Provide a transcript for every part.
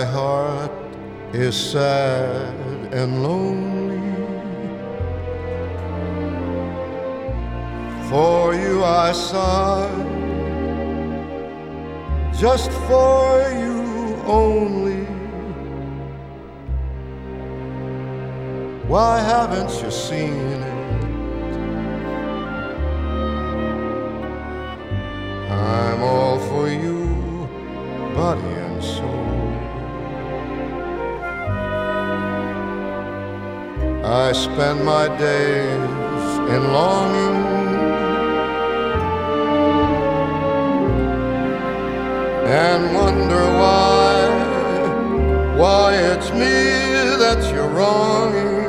heart is sad and lonely. For you I sigh, just for you only. Why haven't you seen it? I'm all for you, body and soul. I spend my days in longing, and wonder why it's me that you're wronging.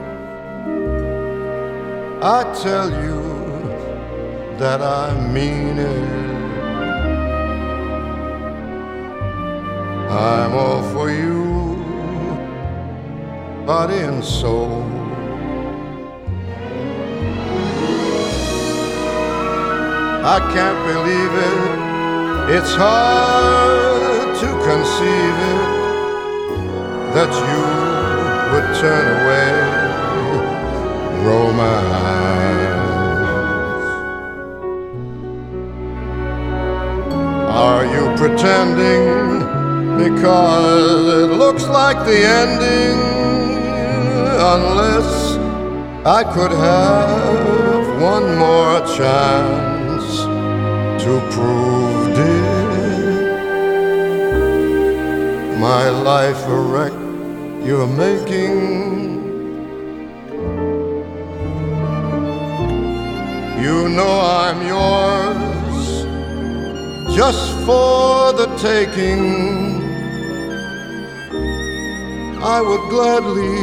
I tell you that I mean it. I'm all for you, body and soul. I can't believe it, it's hard to conceive it, that you would turn away romance. Are you pretending because it looks like the ending? Unless I could have one more chance to prove, dear, my life a wreck you're making. You know I'm yours just for the taking. I would gladly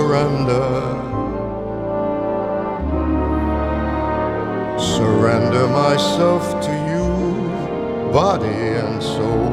surrender myself to you, body and soul.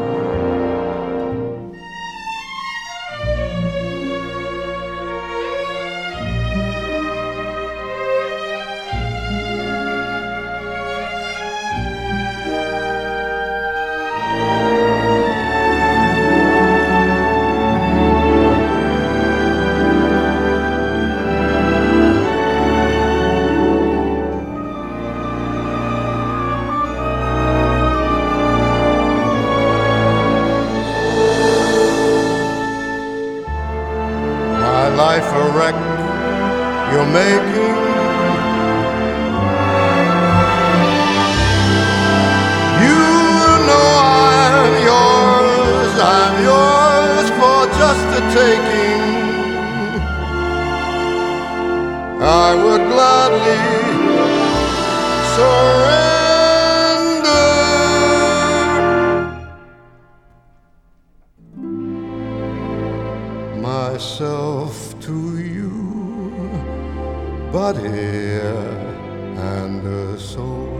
Life a wreck you're making. You know I'm yours for just the taking. I would gladly surrender myself to you, body and soul.